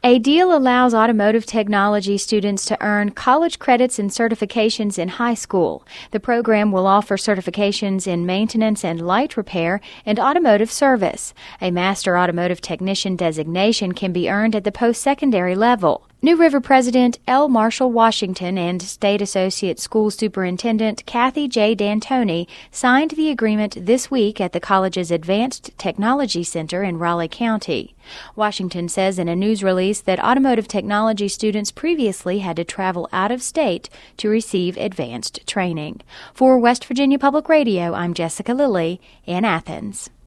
A deal allows automotive technology students to earn college credits and certifications in high school. The program will offer certifications in maintenance and light repair and automotive service. A Master Automotive Technician designation can be earned at the post-secondary level. New River President L. Marshall Washington and State Associate School Superintendent Kathy J. D'Antoni signed the agreement this week at the college's Advanced Technology Center in Raleigh County. Washington says in a news release that automotive technology students previously had to travel out of state to receive advanced training. For West Virginia Public Radio, I'm Jessica Lilly in Athens.